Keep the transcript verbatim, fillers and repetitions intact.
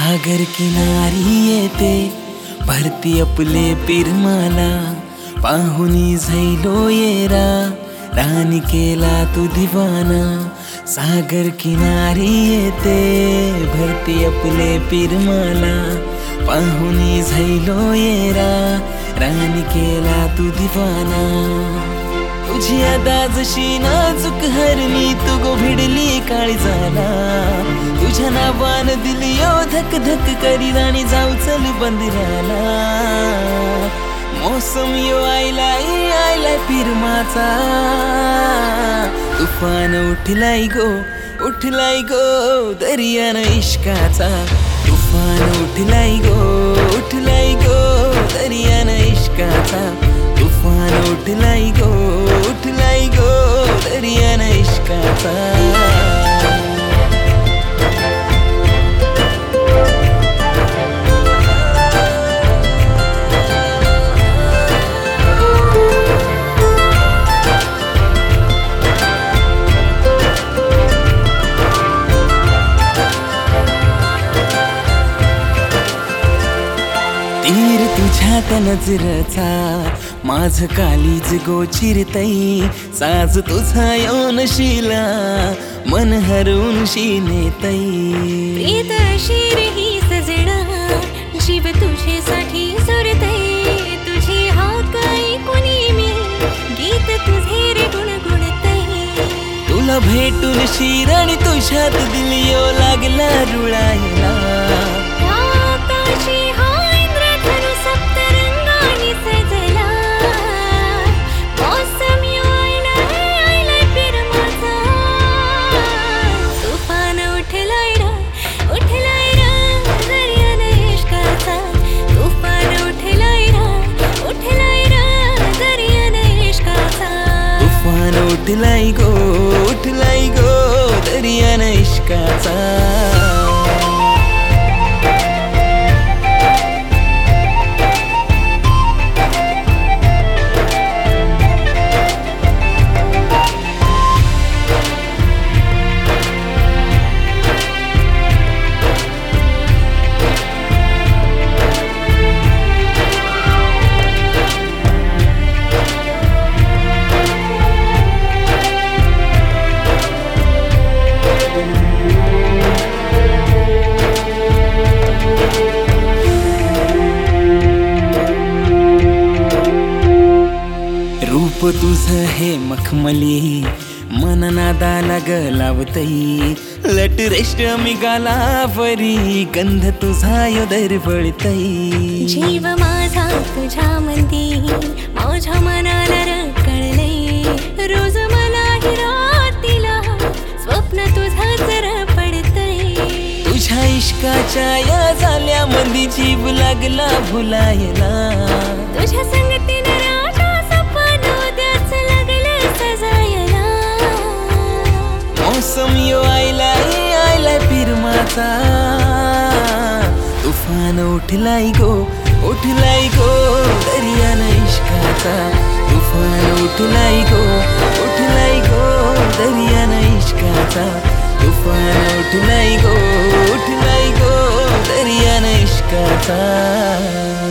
सागर किनारी येते भरती आपले पिरमाला, पाहुनी झैलो येरा राणी केला तू दिवाना। सागर किनारी येते भरती आपले पिरमाला, पाहुनी झैलो येरा राणी केला तू दिवाना। तुझी अदा जशी नाजूक हरणी तू गो भिडली काळजाला, तुझ्या नावान दिली यो धक धक करी राणी जाऊ चल बंदिराला। मौसम यो आयलाय आयलाय पिरमाचा, तुफान उठलाय गो उठलाय गो दर्यान इश्काचा। तुफान उठलाय गो उठलाय गो दर्यान इश्काचा। तुफान उठलाय गो उठलाय गो दर्यान इश्काचा। तीर तुझ्या त्या नजरेचा माझ कालीज गोचिरतई, साज तुझा येऊन शिला मन हरवून शिनेतई। प्रीत अशी ही सजना जीव तुझ्यासाठी सोडतई, तुझी हाक ऐकून मी गीत तुझे रे गुणगुणतई। तुला भेटून शिराणी तुझ्यात दिलियो लागला रुळायला, उठलाय गो उठलाय गो दर्यान इश्काचा। रूप तुझं हे मखमली मन नादाला गलावतई, लट रेशमी गालावरी गंध तुझा यो दरवळतई। जीव माझा तुझ्या मंदी माझ्या मनाला रकळलई, रोज मला ही रातीला स्वप्न तुझाच रपडतई। तुझ्या इश्काच्या या झाल्या मंदी जीव लागला भुलायला, तुझ्या संगतीने राजा सपन उद्याच लागलं सजायला। मौसम यो आयलाय आयलाय पिरमाचा, तुफान उठलाय गो उठलाय गो दर्यान इश्काचा। तुफान उठलाय गो उठलाय गो दर्यान इश्काचा। तुफान उठलाय गो उठलाय गो दर्यान इश्काचा।